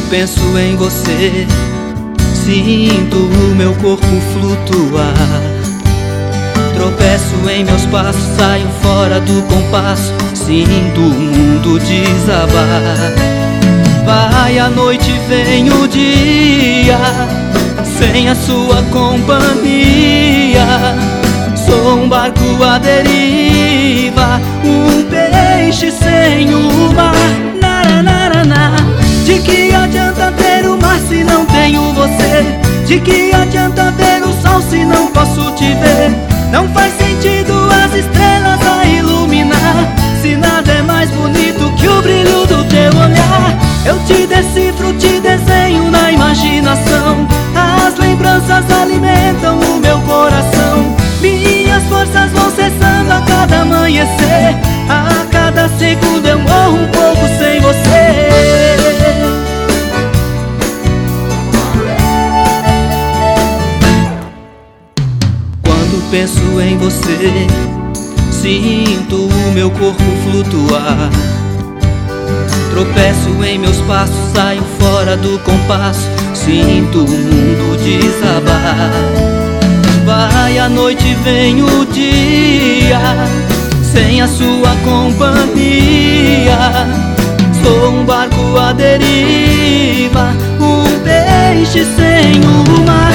penso em você, sinto o meu corpo flutuar. Tropeço em meus passos, saio fora do compasso, sinto o mundo desabar. Vai a noite, vem o dia, sem a sua companhia. Sou um barco à deriva, um peixe sem o mar. De que adianta ter o mar se não tenho você? De que adianta ver o sol se não posso te ver? Não faz sentido as estrelas a iluminar, se nada é mais bonito que o brilho do teu olhar. Eu te decifro, te desenho na imaginação, as lembranças alimentam o meu coração. Minhas forças vão cessando a cada amanhecer, a cada segundo eu morro um pouco sem você. Quando penso em você, sinto o meu corpo flutuar. Tropeço em meus passos, saio fora do compasso, sinto o mundo desabar. Vai a noite, vem o dia, sem a sua companhia. Sou um barco à deriva, um peixe sem o mar.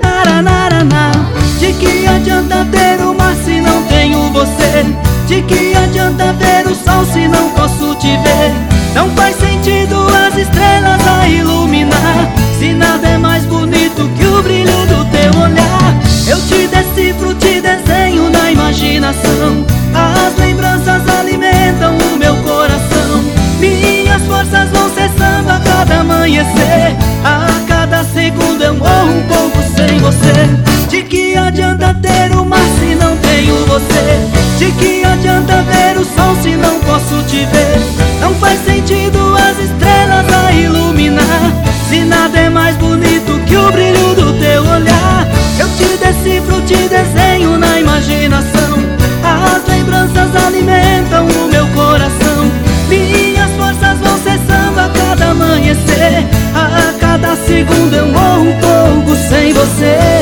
De que adianta ter o mar se não tenho você? De que adianta ver o sol se não posso te ver? Não faz sentido as estrelas a iluminar, se nada é mais bonito que o brilho do teu olhar. Eu te decifro, te desenho na imaginação, as lembranças alimentam o meu coração. Minhas forças vão cessando a cada amanhecer, a cada segundo eu morro um pouco sem você. De que adianta ter o mar se não tenho você? De que adianta ver o sol se não posso te ver? Não faz sentido as estrelas a iluminar, se nada é mais bonito que o brilho do teu olhar. Eu te decifro, te desenho na imaginação, as lembranças alimentam o meu coração. Minhas forças vão cessando a cada amanhecer, a cada segundo eu morro um pouco sem você.